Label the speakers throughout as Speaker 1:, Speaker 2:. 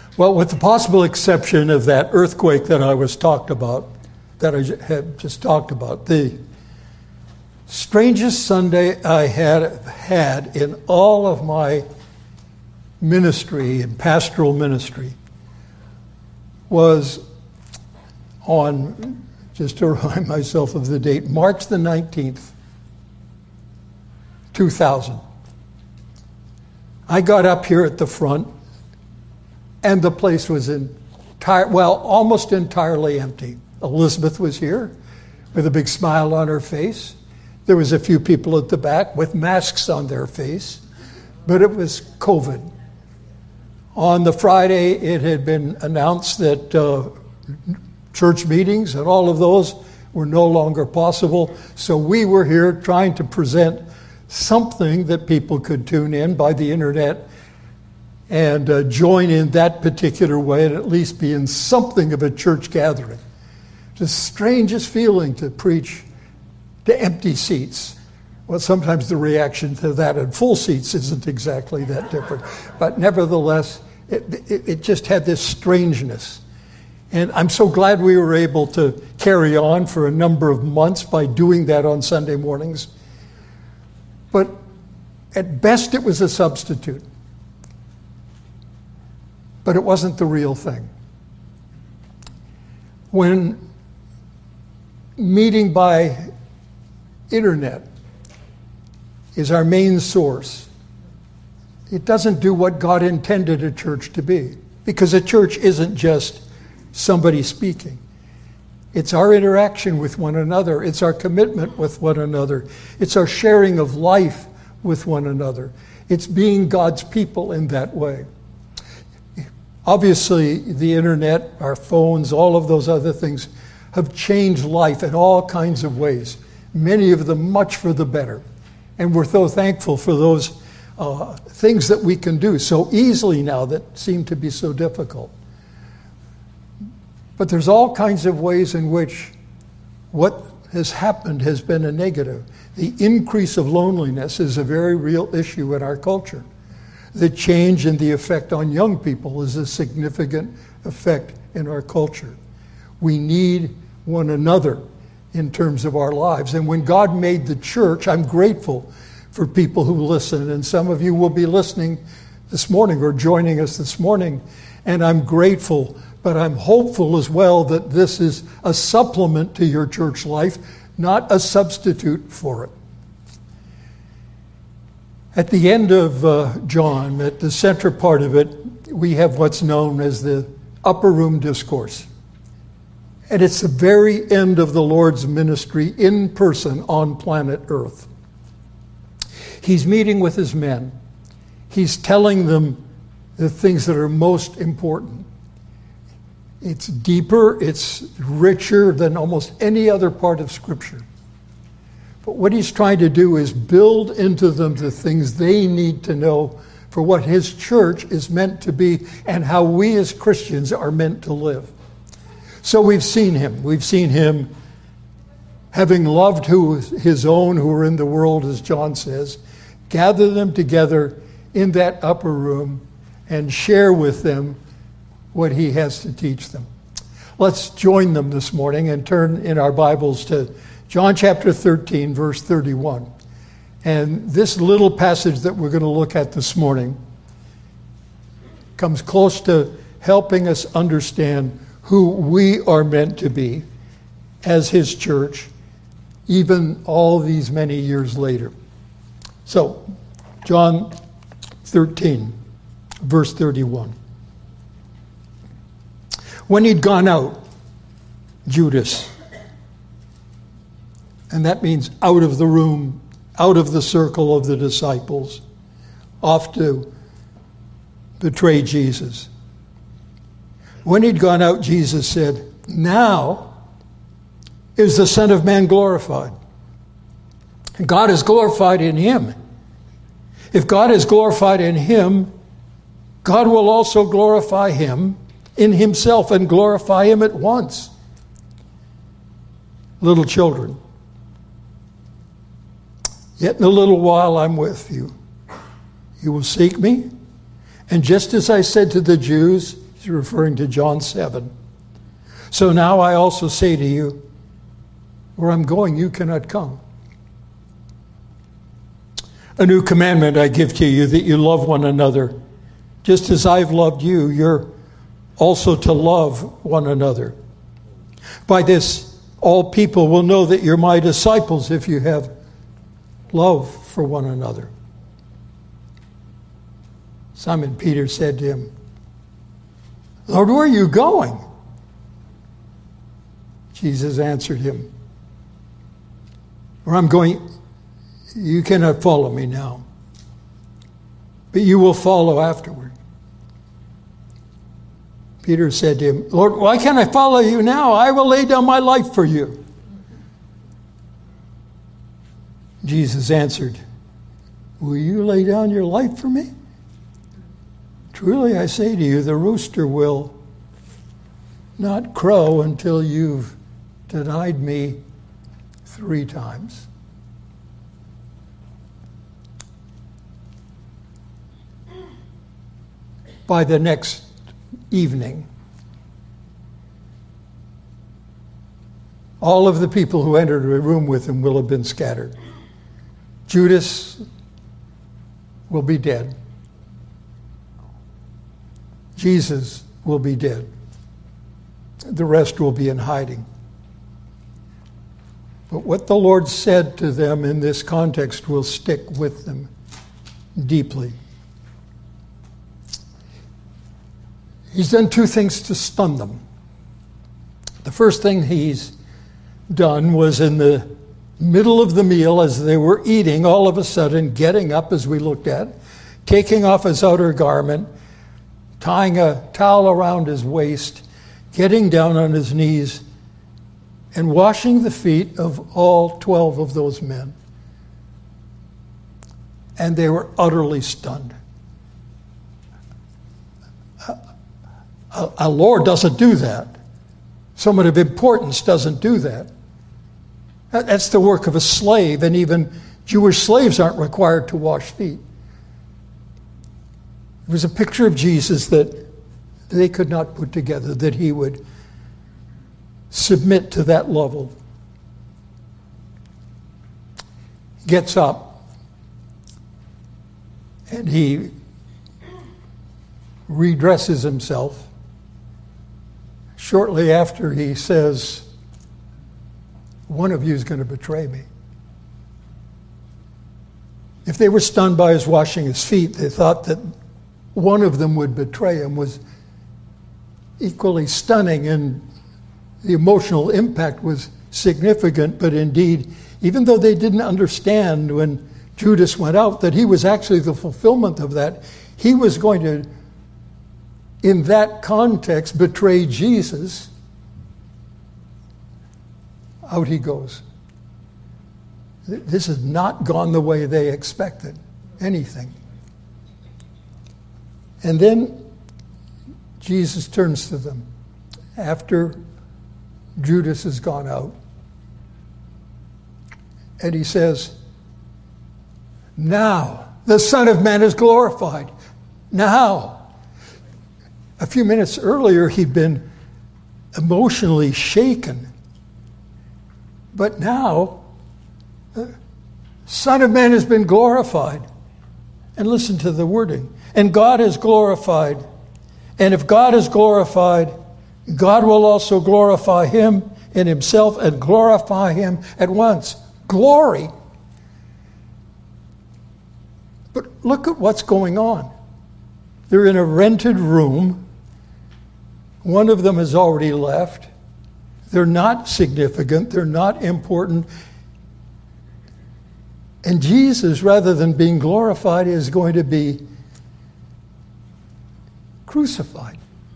Speaker 1: Well, with the possible exception of that earthquake that I had just talked about, the strangest Sunday I had in all of my ministry and pastoral ministry was on, just to remind myself of the date, March the 19th, 2000. I got up here at the front, and the place was almost entirely empty. Elizabeth was here with a big smile on her face. There was a few people at the back with masks on their face, but it was COVID. On the Friday, it had been announced that church meetings and all of those were no longer possible, so we were here trying to present something that people could tune in by the internet and join in that particular way and at least be in something of a church gathering. The strangest feeling to preach to empty seats. Well, sometimes the reaction to that in full seats isn't exactly that different. But nevertheless, it just had this strangeness. And I'm so glad we were able to carry on for a number of months by doing that on Sunday mornings. But at best, it was a substitute. But it wasn't the real thing. When meeting by internet is our main source, it doesn't do what God intended a church to be. Because a church isn't just somebody speaking. It's our interaction with one another. It's our commitment with one another. It's our sharing of life with one another. It's being God's people in that way. Obviously, the internet, our phones, all of those other things have changed life in all kinds of ways, many of them much for the better. And we're so thankful for those things that we can do so easily now that seem to be so difficult. But there's all kinds of ways in which what has happened has been a negative. The increase of loneliness is a very real issue in our culture. The change in the effect on young people is a significant effect in our culture. We need one another in terms of our lives. And when God made the church, I'm grateful for people who listen. And some of you will be listening this morning or joining us this morning. And I'm grateful, but I'm hopeful as well that this is a supplement to your church life, not a substitute for it. At the end of John, at the center part of it, we have what's known as the upper room discourse. And it's the very end of the Lord's ministry in person on planet Earth. He's meeting with his men. He's telling them the things that are most important. It's deeper, it's richer than almost any other part of Scripture. But what he's trying to do is build into them the things they need to know for what his church is meant to be and how we as Christians are meant to live. So we've seen him. We've seen him having loved his own who are in the world, as John says, gather them together in that upper room and share with them what he has to teach them. Let's join them this morning and turn in our Bibles to John chapter 13, verse 31. And this little passage that we're going to look at this morning comes close to helping us understand who we are meant to be as his church, even all these many years later. So, John 13, verse 31. When he'd gone out, Judas, and that means out of the room, out of the circle of the disciples, off to betray Jesus. When he'd gone out, Jesus said, "Now is the Son of Man glorified. And God is glorified in him. If God is glorified in him, God will also glorify him in himself and glorify him at once. Little children, yet in a little while I'm with you. You will seek me. And just as I said to the Jews, He's referring to John 7. So now I also say to you, where I'm going, you cannot come. A new commandment I give to you, that you love one another. Just as I've loved you, you're also to love one another. By this, all people will know that you're my disciples if you have love for one another. Simon Peter said to him, Lord, where are you going? Jesus answered him, where I'm going, you cannot follow me now, but you will follow afterward. Peter said to him, Lord, why can't I follow you now? I will lay down my life for you. Jesus answered, will you lay down your life for me? Truly I say to you, the rooster will not crow until you've denied me 3 times. By the next evening, all of the people who entered a room with him will have been scattered. Judas will be dead. Jesus will be dead. The rest will be in hiding. But what the Lord said to them in this context will stick with them deeply. He's done 2 things to stun them. The first thing he's done was in the middle of the meal, as they were eating, all of a sudden getting up, as we looked at, taking off his outer garment, tying a towel around his waist, getting down on his knees, and washing the feet of all 12 of those men. And they were utterly stunned. A Lord doesn't do that. Someone of importance doesn't do that. That's the work of a slave, and even Jewish slaves aren't required to wash feet. It was a picture of Jesus that they could not put together, that he would submit to that level. He gets up and he redresses himself. Shortly after, he says, one of you is going to betray me. If they were stunned by his washing his feet, they thought that one of them would betray him was equally stunning, and the emotional impact was significant. But indeed, even though they didn't understand when Judas went out that he was actually the fulfillment of that, he was going to, in that context, betray Jesus. Out he goes. This has not gone the way they expected, anything. And then Jesus turns to them after Judas has gone out. And he says, now the Son of Man is glorified. Now. A few minutes earlier, he'd been emotionally shaken. But now, the Son of Man has been glorified. And listen to the wording. And God is glorified. And if God is glorified, God will also glorify him in himself and glorify him at once. Glory. But look at what's going on. They're in a rented room. One of them has already left. They're not significant. They're not important. And Jesus, rather than being glorified, is going to be crucified.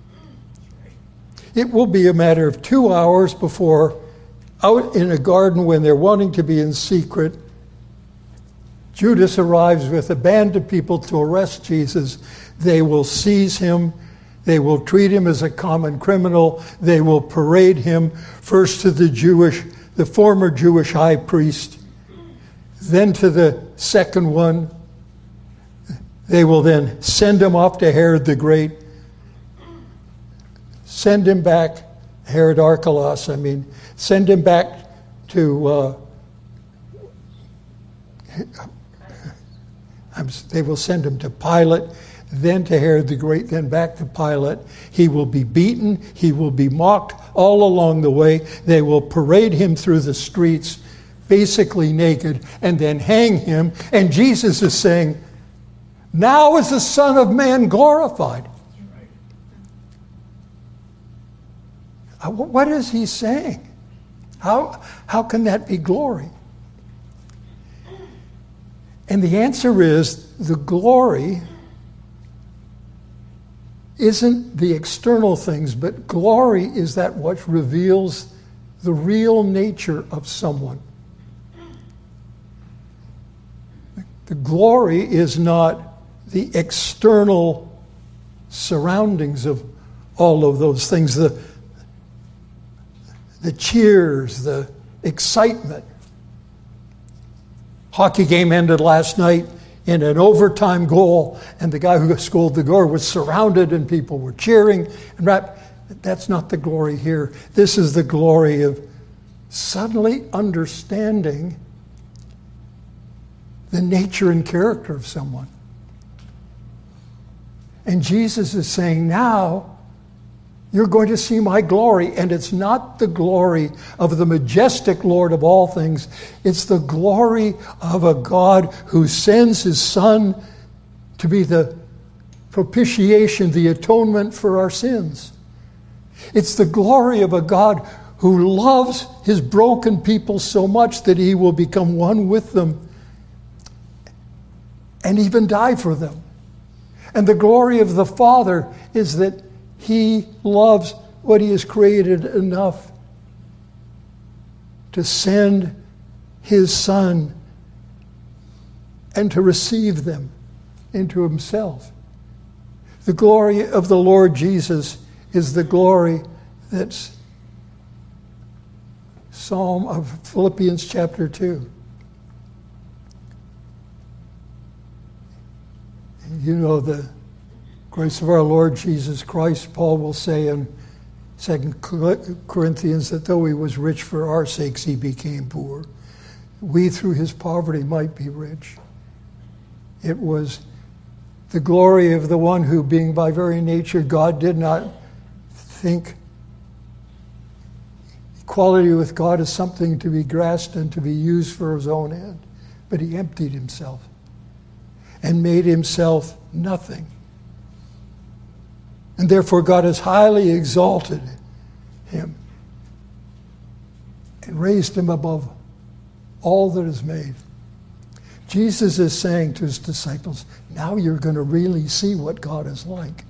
Speaker 1: It will be a matter of 2 hours before, out in a garden when they're wanting to be in secret, Judas arrives with a band of people to arrest Jesus. They will seize him. They will treat him as a common criminal. They will parade him first to the former Jewish high priest, then to the second one. They will then send him off to Herod the Great. send him back, Herod Archelaus, send him back to, they will send him to Pilate, then to Herod the Great, then back to Pilate. He will be beaten, he will be mocked all along the way. They will parade him through the streets, basically naked, and then hang him. And Jesus is saying, now is the Son of Man glorified. What is he saying? How can that be glory? And the answer is, the glory isn't the external things, but glory is that what reveals the real nature of someone. The glory is not the external surroundings of all of those things, the cheers, the excitement. Hockey game ended last night in an overtime goal, and the guy who scored the goal was surrounded and people were cheering. And that's not the glory here. This is the glory of suddenly understanding the nature and character of someone. And Jesus is saying, now you're going to see my glory. And it's not the glory of the majestic Lord of all things. It's the glory of a God who sends his Son to be the propitiation, the atonement for our sins. It's the glory of a God who loves his broken people so much that he will become one with them and even die for them. And the glory of the Father is that he loves what he has created enough to send his Son and to receive them into himself. The glory of the Lord Jesus is the glory that's Psalm of Philippians chapter 2. You know the grace of our Lord Jesus Christ, Paul will say in 2 Corinthians that though he was rich for our sakes, he became poor. We through his poverty might be rich. It was the glory of the one who, being by very nature God, did not think equality with God as something to be grasped and to be used for his own end. But he emptied himself and made himself nothing. And therefore God has highly exalted him and raised him above all that is made. Jesus is saying to his disciples, now you're going to really see what God is like.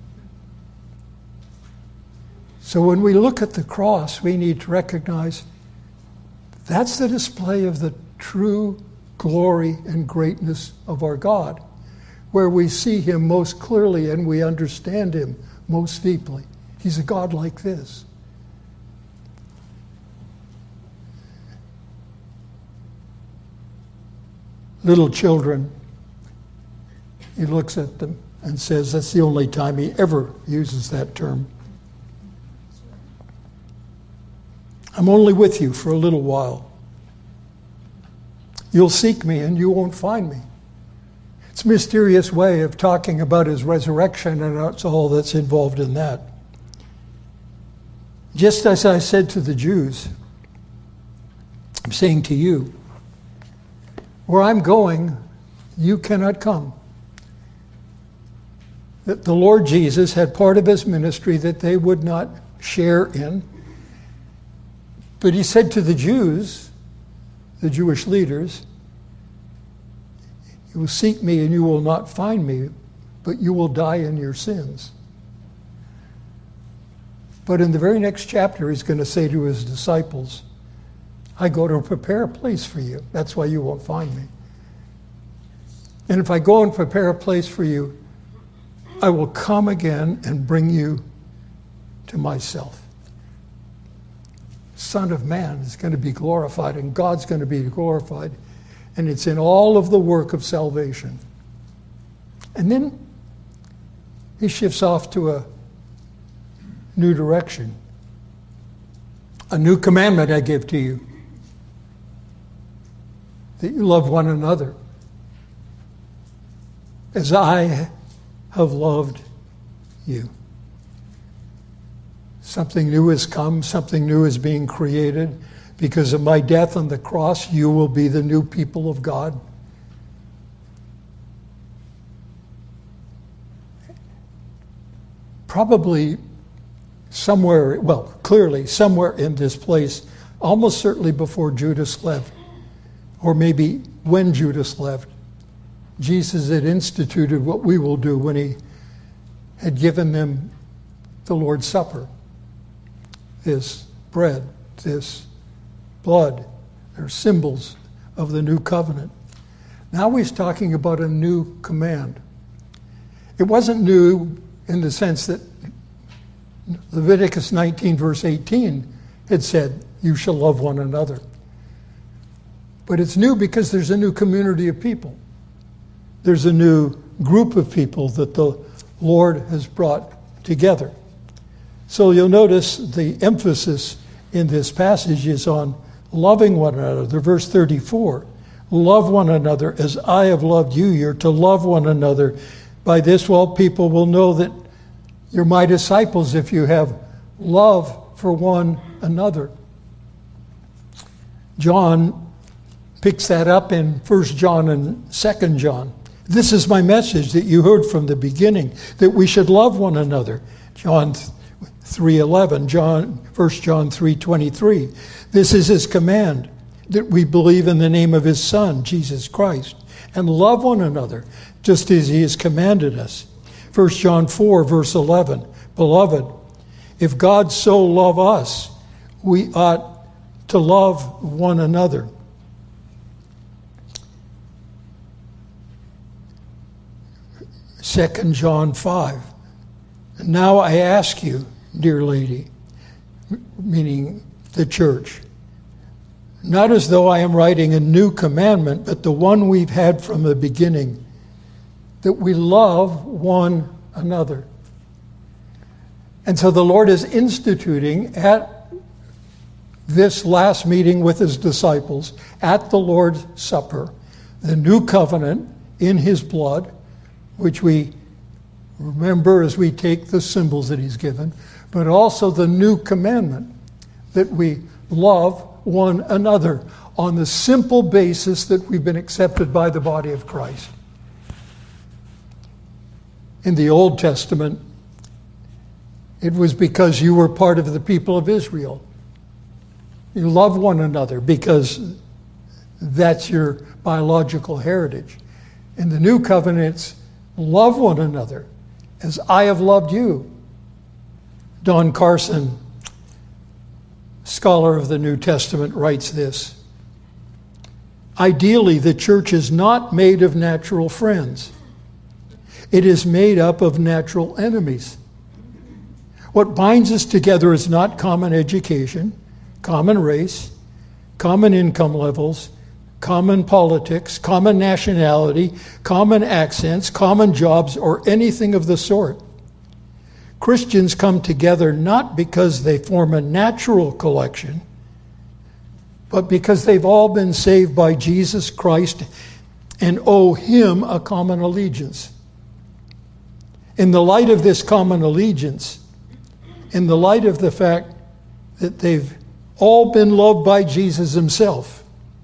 Speaker 1: So when we look at the cross, we need to recognize that's the display of the true glory and greatness of our God, where we see him most clearly and we understand him most deeply. He's a God like this. Little children, he looks at them and says, that's the only time he ever uses that term. I'm only with you for a little while. You'll seek me and you won't find me. It's a mysterious way of talking about his resurrection, and that's all that's involved in that. Just as I said to the Jews, I'm saying to you, where I'm going, you cannot come. That the Lord Jesus had part of his ministry that they would not share in. But he said to the Jews, the Jewish leaders, you will seek me and you will not find me, but you will die in your sins. But in the very next chapter, he's going to say to his disciples, I go to prepare a place for you. That's why you won't find me. And if I go and prepare a place for you, I will come again and bring you to myself. Son of Man is going to be glorified, and God's going to be glorified. And it's in all of the work of salvation. And then he shifts off to new direction. A new commandment I give to you, that you love one another as I have loved you. Something new has come, something new is being created. Because of my death on the cross, you will be the new people of God. Probably somewhere, well, clearly somewhere in this place, almost certainly before Judas left, or maybe when Judas left, Jesus had instituted what we will do when he had given them the Lord's Supper. This bread, this blood, they're symbols of the new covenant. Now he's talking about a new command. It wasn't new in the sense that Leviticus 19 verse 18 had said, you shall love one another. But it's new because there's a new community of people. There's a new group of people that the Lord has brought together. So you'll notice the emphasis in this passage is on loving one another. Verse 34, love one another as I have loved you. You're to love one another. By this, well, people will know that you're my disciples if you have love for one another. John picks that up in 1 John and 2 John. This is my message that you heard from the beginning, that we should love one another. John 3:11, 1 John 3:23. This is his command, that we believe in the name of his Son, Jesus Christ, and love one another, just as he has commanded us. 1 John 4, verse 11, beloved, if God so loved us, we ought to love one another. Second John 5. Now I ask you, dear lady, meaning the church, not as though I am writing a new commandment, but the one we've had from the beginning, that we love one another. And so the Lord is instituting at this last meeting with his disciples, at the Lord's Supper, the new covenant in his blood, which we remember as we take the symbols that he's given, but also the new commandment that we love one another on the simple basis that we've been accepted by the body of Christ. In the Old Testament, it was because you were part of the people of Israel. You love one another because that's your biological heritage. In the new covenant, it's love one another as I have loved you. Don Carson, scholar of the New Testament, writes this. Ideally, the church is not made of natural friends. It is made up of natural enemies. What binds us together is not common education, common race, common income levels, common politics, common nationality, common accents, common jobs, or anything of the sort. Christians come together not because they form a natural collection, but because they've all been saved by Jesus Christ and owe him a common allegiance. In the light of this common allegiance, in the light of the fact that they've all been loved by Jesus himself,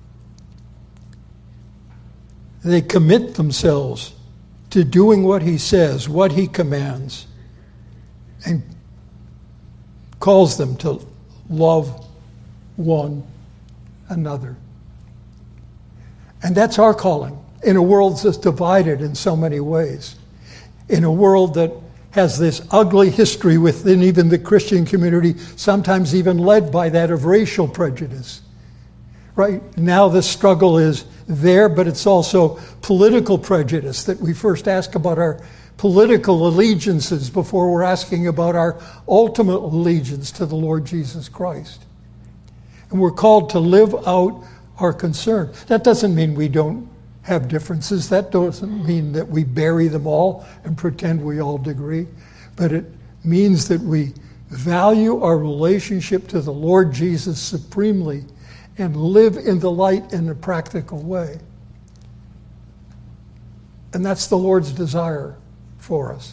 Speaker 1: they commit themselves to doing what he says, what he commands, and calls them to love one another. And that's our calling in a world that's divided in so many ways. In a world that has this ugly history within even the Christian community, sometimes even led by that of racial prejudice. Right now the struggle is there, but it's also political prejudice, that we first ask about our political allegiances before we're asking about our ultimate allegiance to the Lord Jesus Christ. And we're called to live out our concern. That doesn't mean we don't have differences. That doesn't mean that we bury them all and pretend we all agree. But it means that we value our relationship to the Lord Jesus supremely, and live in the light in a practical way. And that's the Lord's desire for us.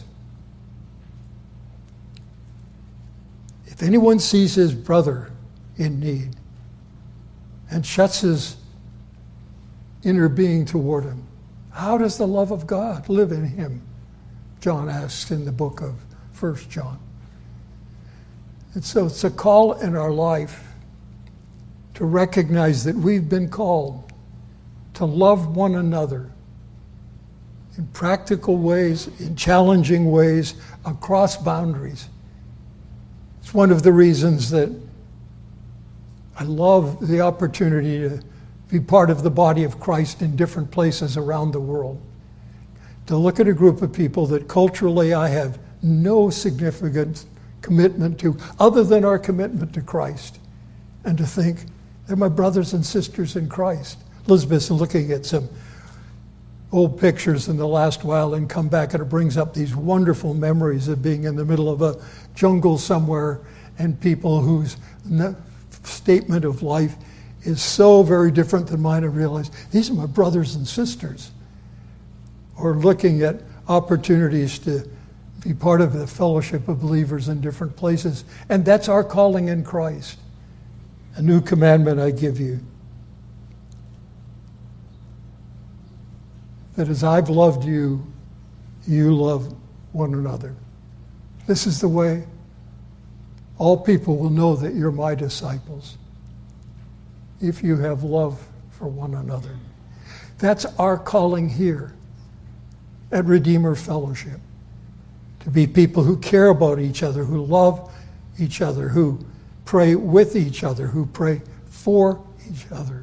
Speaker 1: If anyone sees his brother in need and shuts his inner being toward him, how does the love of God live in him? John asks in the book of 1 John. And so it's a call in our life to recognize that we've been called to love one another in practical ways, in challenging ways, across boundaries. It's one of the reasons that I love the opportunity to be part of the body of Christ in different places around the world. To look at a group of people that culturally I have no significant commitment to, other than our commitment to Christ, and to think, they're my brothers and sisters in Christ. Elizabeth's looking at some old pictures in the last while and come back, and it brings up these wonderful memories of being in the middle of a jungle somewhere and people whose statement of life is so very different than mine. I realize these are my brothers and sisters. Or looking at opportunities to be part of the fellowship of believers in different places. And that's our calling in Christ. A new commandment I give you, that as I've loved you, you love one another. This is the way all people will know that you're my disciples, if you have love for one another. That's our calling here at Redeemer Fellowship, to be people who care about each other, who love each other, who pray with each other, who pray for each other.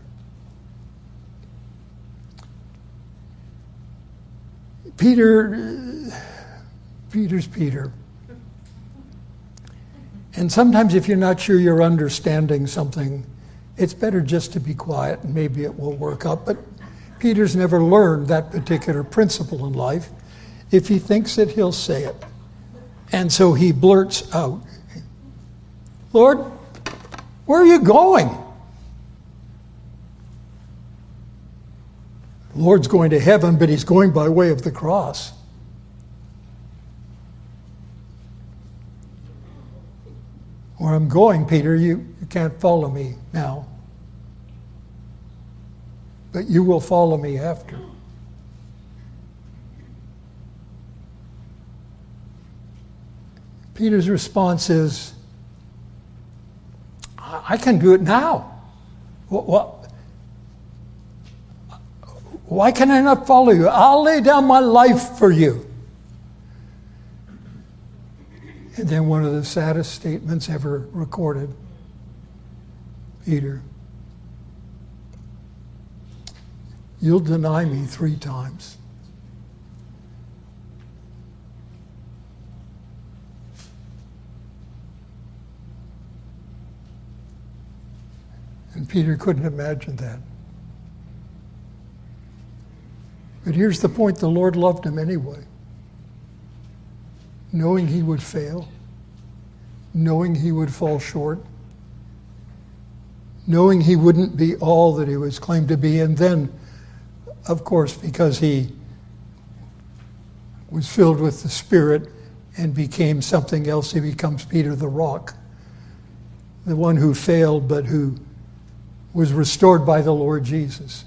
Speaker 1: Peter's Peter. And sometimes if you're not sure you're understanding something, it's better just to be quiet and maybe it will work out. But Peter's never learned that particular principle in life. If he thinks it, he'll say it. And so he blurts out, Lord, where are you going? The Lord's going to heaven, but he's going by way of the cross. Where I'm going, Peter, you can't follow me now. But you will follow me after. Peter's response is, I can do it now. Why can I not follow you? I'll lay down my life for you. And then one of the saddest statements ever recorded. Peter, you'll deny me 3 times. And Peter couldn't imagine that. But here's the point, the Lord loved him anyway. Knowing he would fail, knowing he would fall short, knowing he wouldn't be all that he was claimed to be, and then, of course, because he was filled with the Spirit and became something else, he becomes Peter the Rock, the one who failed but who was restored by the Lord Jesus.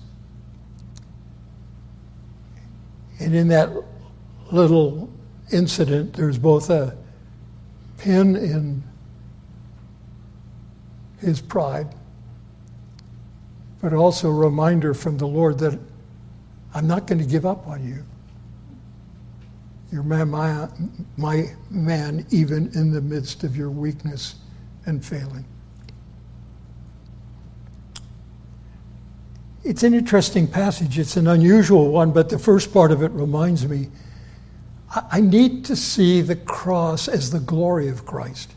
Speaker 1: And in that little incident, there's both a pin in his pride, but also a reminder from the Lord that I'm not going to give up on you. You're my man, even in the midst of your weakness and failing. It's an interesting passage. It's an unusual one, but the first part of it reminds me, I need to see the cross as the glory of Christ.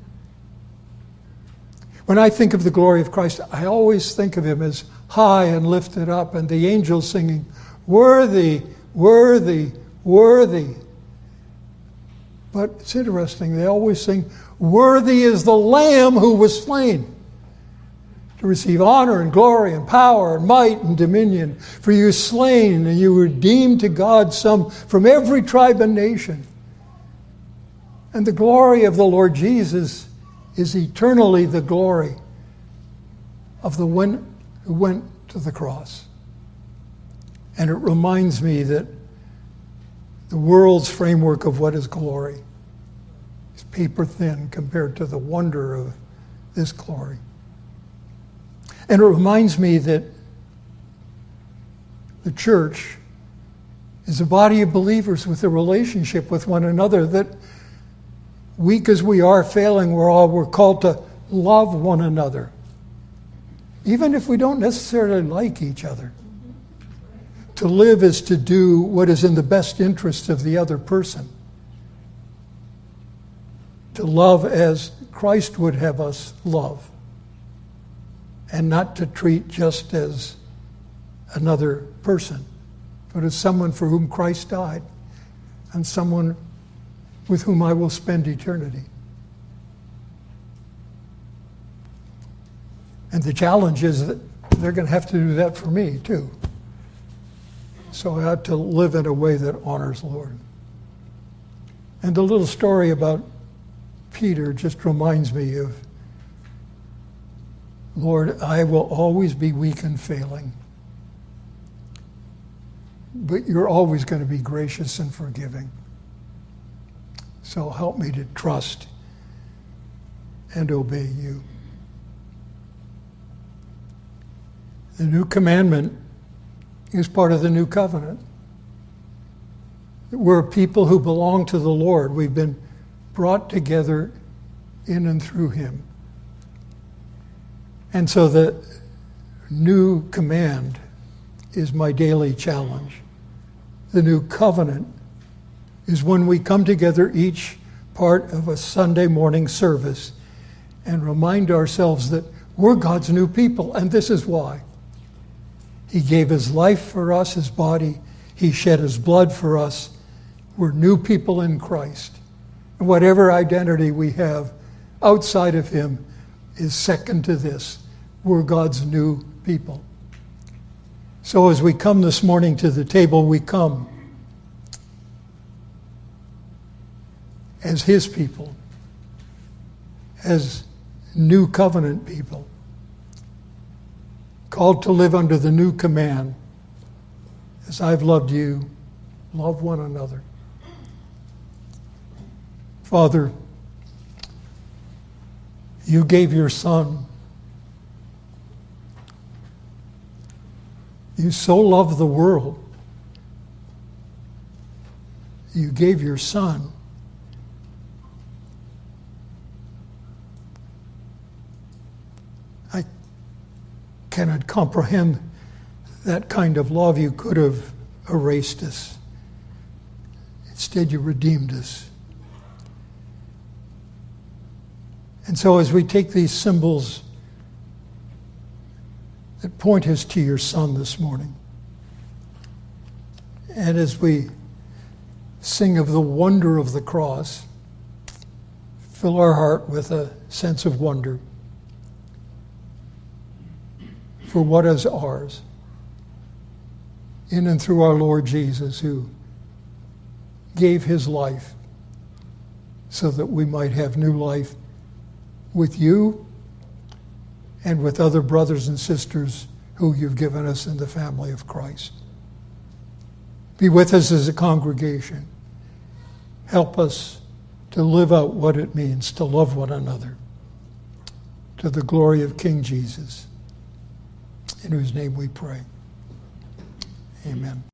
Speaker 1: When I think of the glory of Christ, I always think of him as high and lifted up, and the angels singing, worthy, worthy, worthy. But it's interesting, they always sing, "Worthy is the Lamb who was slain to receive honor and glory and power and might and dominion. For you slain and you redeemed to God some from every tribe and nation." And the glory of the Lord Jesus is eternally the glory of the one who went to the cross. And it reminds me that the world's framework of what is glory is paper thin compared to the wonder of this glory. And it reminds me that the church is a body of believers with a relationship with one another, that weak as we are, failing, we're called to love one another, even if we don't necessarily like each other. To live is to do what is in the best interest of the other person. To love as Christ would have us love. And not to treat just as another person, but as someone for whom Christ died and someone with whom I will spend eternity. And the challenge is that they're going to have to do that for me too. So I have to live in a way that honors the Lord. And the little story about Peter just reminds me of, Lord, I will always be weak and failing, but you're always going to be gracious and forgiving. So help me to trust and obey you. The new commandment is part of the new covenant. We're people who belong to the Lord. We've been brought together in and through him. And so the new command is my daily challenge. The new covenant is when we come together each part of a Sunday morning service and remind ourselves that we're God's new people, and this is why. He gave his life for us, his body. He shed his blood for us. We're new people in Christ. And whatever identity we have outside of him is second to this. We're God's new people. So as we come this morning to the table, we come as his people, as new covenant people, called to live under the new command. As I've loved you, love one another. Father, you gave your Son. You so loved the world. You gave your Son. I cannot comprehend that kind of love. You could have erased us. Instead, you redeemed us. And so as we take these symbols that point us to your Son this morning, and as we sing of the wonder of the cross, fill our heart with a sense of wonder for what is ours in and through our Lord Jesus, who gave his life so that we might have new life with you and with other brothers and sisters who you've given us in the family of Christ. Be with us as a congregation. Help us to live out what it means to love one another, to the glory of King Jesus, in whose name we pray. Amen.